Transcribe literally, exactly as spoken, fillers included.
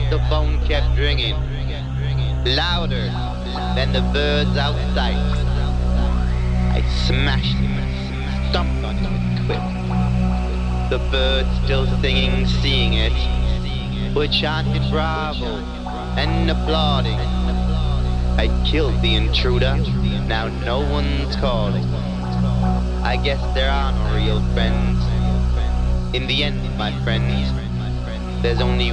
the phone kept ringing, louder than the birds outside. I smashed it, stomped on it with quip. The birds still singing, seeing it, were chanting bravo and applauding. I killed the intruder, now no one's calling. I guess there are no real friends. In the end, my friends, there's only